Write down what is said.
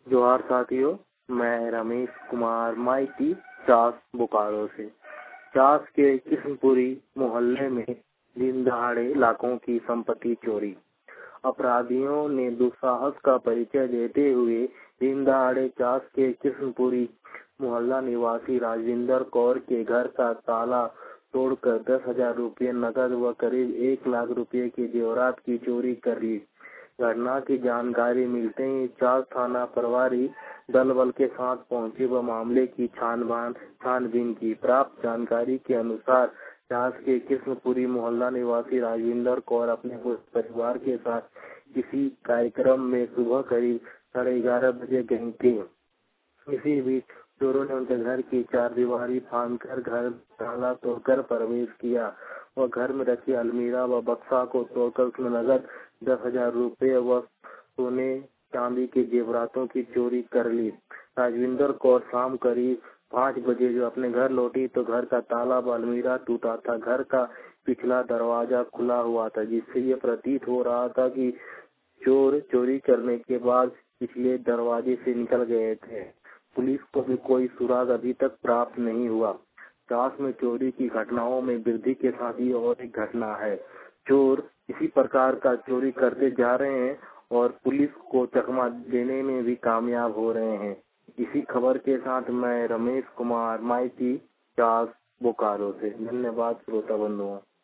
जोहार साथियों, मैं रमेश कुमार माइती चास बोकारो से। चास के किस्मपुरी मोहल्ले में दिन दहाड़े लाखों की संपत्ति चोरी। अपराधियों ने दुस्साहस का परिचय देते हुए दिन दहाड़े चास के किस्मपुरी मोहल्ला निवासी राजविंदर कौर के घर का ताला तोड़कर 10,000 रुपये नकद व करीब 1 लाख रुपये की जेवरात की चोरी कर ली। घटना की जानकारी मिलते ही चास थाना प्रभारी दल बल के साथ पहुंचे व मामले की छानबीन की। प्राप्त जानकारी के अनुसार चास के किस्मपुरी मोहल्ला निवासी राजविंदर कौर अपने परिवार के साथ किसी कार्यक्रम में सुबह करीब 11:30 बजे गई थी। इसी बीच चोरों ने उनके घर की चारदीवारी फांदकर घर ताला तोड़कर प्रवेश किया और घर में रखी अलमीरा व बक्सा को तोड़कर उसमें नकद 10,000 रुपये व सोने चांदी के जेवरातों की चोरी कर ली। राजविंदर कौर शाम करीब 5 बजे जो अपने घर लौटी तो घर का ताला व अलमीरा टूटा था। घर का पिछला दरवाजा खुला हुआ था, जिससे ये प्रतीत हो रहा था कि चोर चोरी करने के बाद पिछले दरवाजे से निकल गए थे। पुलिस को भी कोई सुराग अभी तक प्राप्त नहीं हुआ। चास में चोरी की घटनाओं में वृद्धि के साथ ही और एक घटना है। चोर इसी प्रकार का चोरी करते जा रहे हैं और पुलिस को चकमा देने में भी कामयाब हो रहे हैं। इसी खबर के साथ मैं रमेश कुमार माइती चास बोकारो से। धन्यवाद श्रोता बंधुओं।